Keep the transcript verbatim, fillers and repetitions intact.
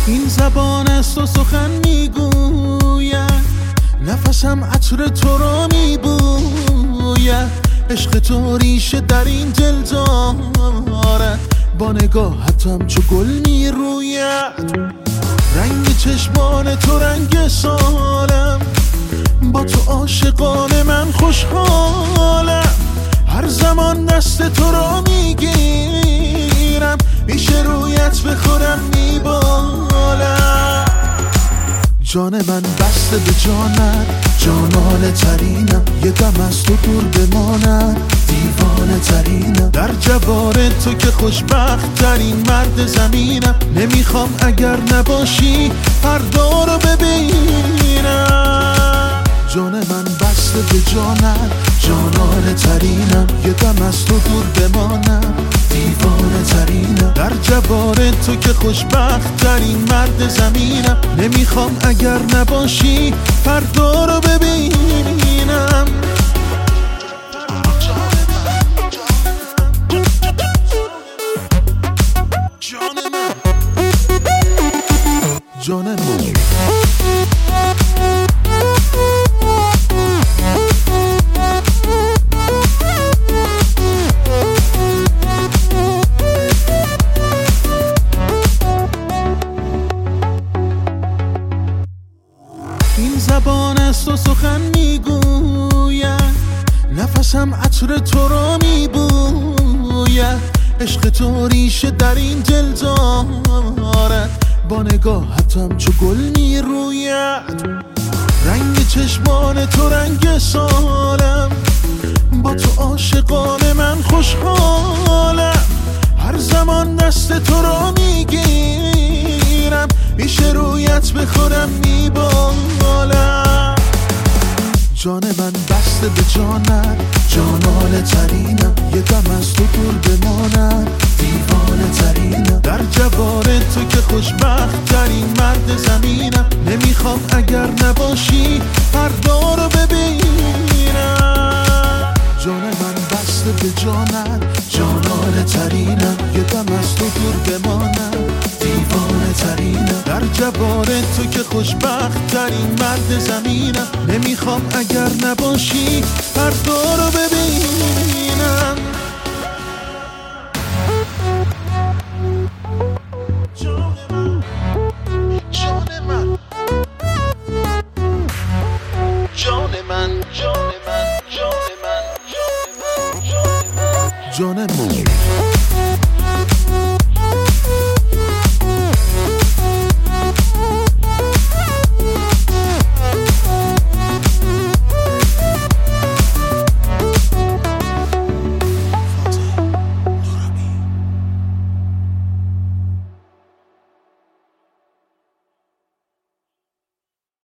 این زبان است و سخن میگوید، نفسم عطر تو را میبوید. عشق تو ریشه در این دل دارد، با نگاهتم چو گل میروید. رنگ چشمان تو رنگ سالم، با تو عاشقان من خوشحالم. هر زمان دست تو را میگیرم، میشه رویت به خودم میبالم. جان من بسته به جانت، جانانه ترینم. یه دم از تو دور بمانم، دیوانه ترینم. در جوار تو که خوشبخت ترین مرد زمینم. نمیخوام اگر نباشی فردا رو ببینم. جان من بسته به جانت، جانانه ترینم. یه دم از تو دور بمانم، دیوانه ترینم. در جوار تو که خوشبخت ترین مرد زمینم. نمیخوام اگر نباشی فردا رو ببینم. جان من، جان من. این زبان است و سخن میگوید، نفسم عطر تو را میبوید. عشق تو ریشه در این دل دارد، با نگاهتم چو گل میروید. رنگ چشمان تو رنگ سالم، با تو عاشقان من خوشحالم. هر زمان دست تو را میگیرم، میشه رویت به خودم میبالم. جان من بسته به جانت، جانانه ترینم. یه دم از تو دور بمانم، دیوانه ترینم. در جوار تو که خوشبخت ترین مرد زمینم. نمیخوام اگر نباشی فردا رو ببینم. جان من بسته به جانت، جانانه ترینم. یه دم از تو دور بمانم، دیوانه ترینم. در جوار تو که خوشبخت ترین مرد زمینم. نمیخوام اگر نباشی فردا رو ببینم. جان من، جان من، جان من، جان من، جان من، جان من، جان من.